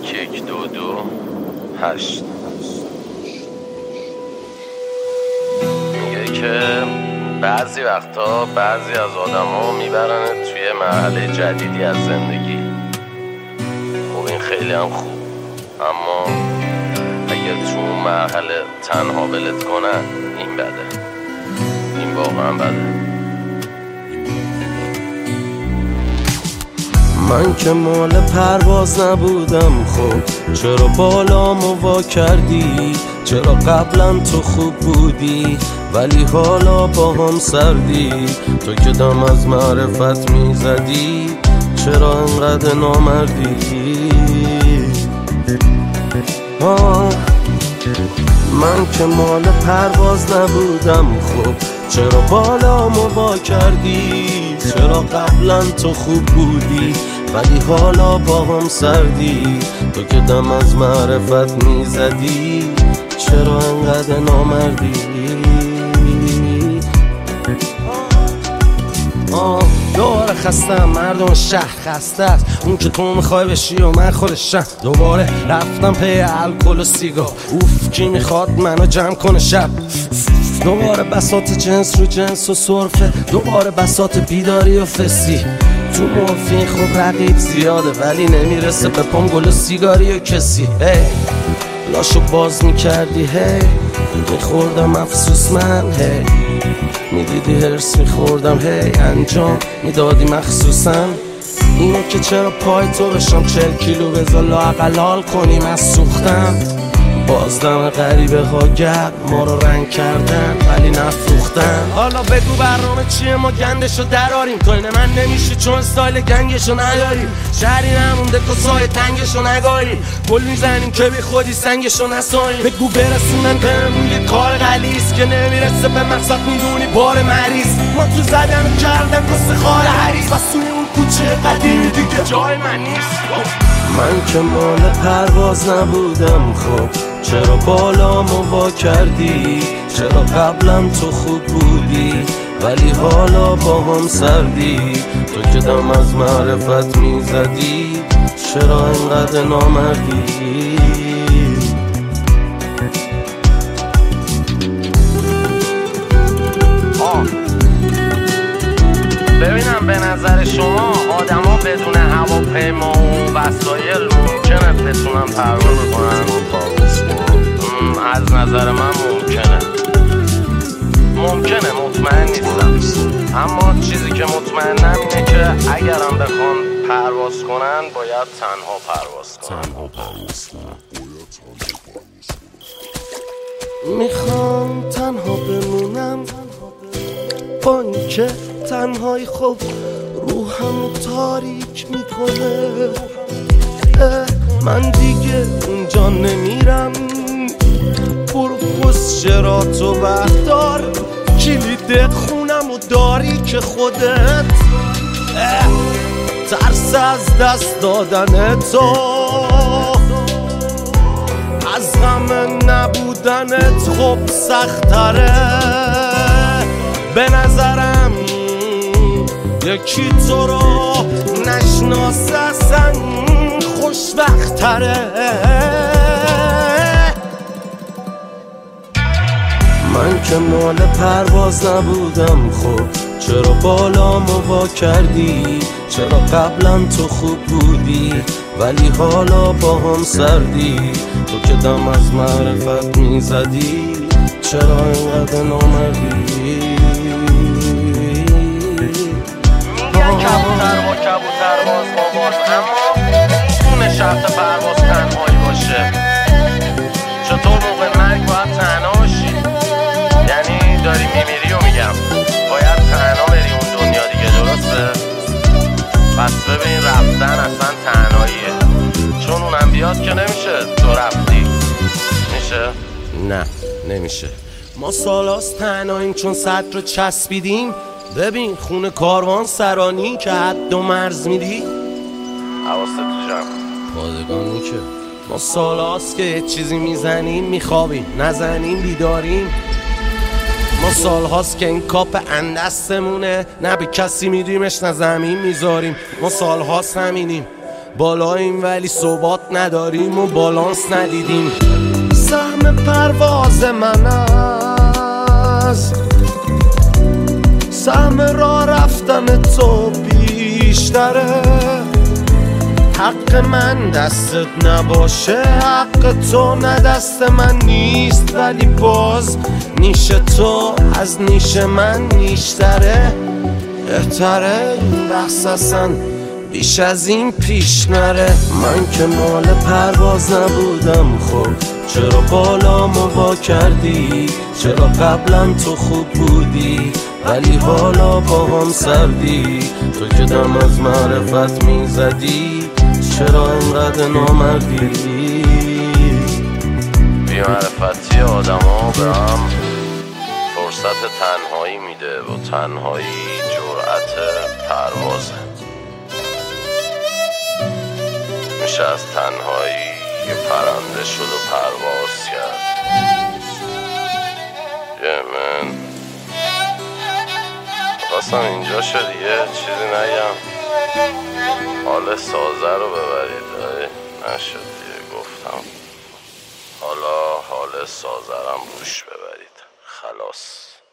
8 میگه که بعضی وقتا بعضی از آدم ها میبرن توی مرحله جدیدی از زندگی. خب این خیلی هم خوب، اما اگه تو مرحله تنها ولت کنن این بده، این واقعا بده. من که مال پرواز نبودم، خب چرا بالامو وا کردی؟ چرا قبلا تو خوب بودی ولی حالا با هم سردی؟ تو که دم از معرفت میزدی، چرا انقدر نامردی؟ من که مال پرواز نبودم، خب چرا بالامو وا کردی؟ چرا قبلا تو خوب بودی ولی حالا با هم سردی؟ تو که دم از معرفت میزدی، چرا انقدر نامردی؟ دوباره خستم، مردم شهر خسته است. اون که تو میخوای بشی و من خودشم. دوباره رفتم پی الکل و سیگار، اوف کی میخواد منو جمع کنه شب. دوباره بساط جنس رو جنس و صرفه، دوباره بساط بیداری و فسی. تو مورفین خب رقیب زیاده ولی نمیرسه به پام گل و سیگاری و کسی. لاشو باز میکردی میخوردم افسوس من، میدیدی هرس میخوردم، انجام میدادی مخصوصا. اینه که چرا پای تو بشم 40 کیلو بذار لااقل حال کنیم از سوختم. بازدم غریبه ها گرد ما رو رنگ کردن ولی نفروختن. حالا بگو برنامه چیه ما گندشو دراریم؟ تو اینه من نمیشه چون استایل گنگشو نداریم. شهری نمونده کسای تنگشو نگاریم، گل میزنیم که بی خودی سنگشو نساییم. بگو برسونن بهمون یه کار غلیظ که نمیرسه به مقصد میدونی بار مریض. ما تو زدن کردن کس خال حریص، بس توی اون کوچه قدیمی دیگه جای من نیست. من که مال پرواز نبودم، خب چرا بالامو وا کردی؟ چرا قبلا تو خوب بودی ولی حالا با هم سردی؟ تو که دم از معرفت میزدی، چرا اینقدر نامردی؟ ببینم به نظر شما آدم ها بدون هواپیما و وسایل ممکنه بتونن پرواز کنن؟ از نظر من ممکنه، مطمئن نیستم. اما چیزی که مطمئنم اینه که اگرم بخوان پرواز کنن باید تنها پرواز کنن. میخوام تنها بمونم، با اینکه تنهایی خب روحمو تاریک میکنه. من دیگه اونجا نمیرم، برو پسچراتو بردار، کلید خونمو داری که خودت. ترس از دست دادن تو، از غم نبودنت خب سختره. به نظرم یکی تو رو نشناسه اصلا خوشبختره. من که مال پرواز نبودم، خب چرا بالامو وا کردی؟ چرا قبلا تو خوب بودی ولی حالا با هم سردی؟ تو که دم از معرفت میزدی، چرا اینقدر نامردی؟ میگن کبوتر با کبوتر باز با باز، اما میتونه شرط پرواز تنهایی باشه. چطور موقع مرگ باید تنها باشی؟ یعنی داری میمیری و میگم باید تنها بری اون دنیا دیگه، درسته؟ پس ببین رفتن اصلا تنهاییه، چون اونم بیاد که نمیشه تو رفتی. میشه؟ نه نمیشه. ما سالاست تنهاییم چون صد رو چسبیدیم. ببین خونه کاروان سرانی که حد و مرز میدی. حواست تو جمع پادگانی که ما سالاست که یه چیزی میزنیم میخوابیم، نزنیم بیداریم. ما سال هاست که این کاپ اندستمونه، نه به کسی میدیمش نه زمین میذاریم. ما سال هاست همینیم، بالاییم ولی ثبات نداریم و بالانس ندیدیم. سهم پرواز من است، سهم راه رفتن تو بیشتره. حق من دستت نباشه، حق تو نه دست من نیست، ولی باز نیش تو از نیش من نیشتره. بهتره این بحث اصلا بیش از این پیش نره. من که مال پرواز نبودم، خب چرا بالامو وا کردی؟ چرا قبلا تو خوب بودی ولی حالا با هم سردی؟ تو که دم از معرفت میزدی، چرا انقدر نامردی؟ بی معرفتی آدم ها به هم فرصت تنهایی میده و تنهایی جرأت پروازه. میشه از تنهایی یه پرنده شد و پرواز کرد. من خواستم اینجا شد یه چیزی نگم، حال سازه رو ببرید، نشد دیگه. گفتم حالا حال سازه رو روش ببرید، خلاص.